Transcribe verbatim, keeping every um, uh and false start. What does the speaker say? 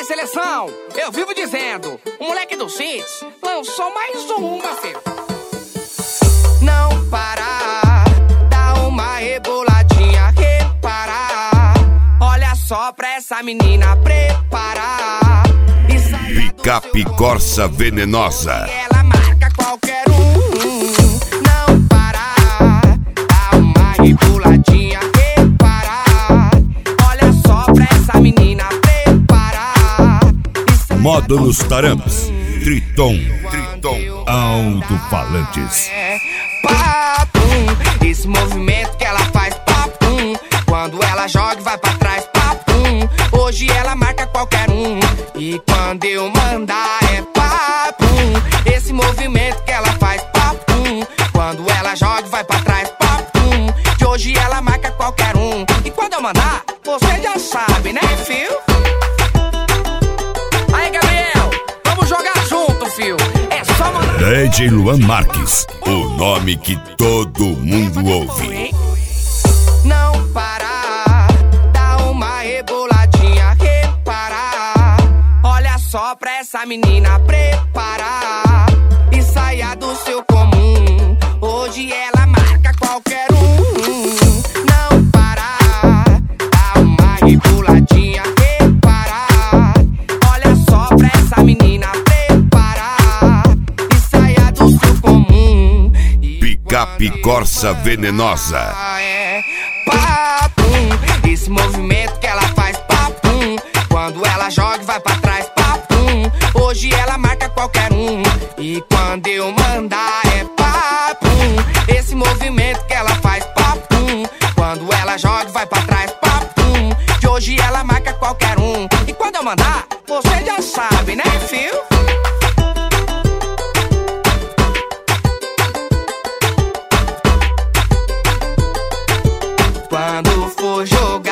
seleção, eu vivo dizendo, o moleque do Cits lançou mais uma, filho. Não parar, dá uma reboladinha, reparar. Olha só pra essa menina preparar. Picape Corsa Venenosa. Ela marca qualquer um. Não parar, dá uma reboladinha, reparar. Olha só pra essa menina preparar. Módulos Taramps, Triton, Triton, alto-falantes. É, papum, esse movimento que ela faz, papum. Quando ela joga e vai pra trás, papum. Hoje ela marca qualquer um. E quando eu mandar é papum. Esse movimento que ela faz, papum. Quando ela joga e vai pra trás, papum. Que hoje ela marca qualquer um. E quando eu mandar, você já sabe, né, fio? Aí, Gabriel, vamos jogar junto, fio. É só mandar. D J Luan Marques, o nome que todo mundo ouve. Não parar, dá uma reboladinha, reparar. Olha só pra essa menina preparar. E saia do seu comum. Hoje ela marca qualquer um. Não parar, dá uma reboladinha, reparar. Olha só pra essa menina preparar. E saia do seu comum. Picape Corsa Venenosa. É papum, esse movimento que ela faz, papum. Quando ela joga e vai pra trás, papum. Hoje ela marca qualquer um. E quando eu mandar é papum. Esse movimento que ela faz, papum. Quando ela joga e vai pra trás, papum. Que hoje ela marca qualquer um. E quando eu mandar, você já sabe, né, fio? Quando for jogar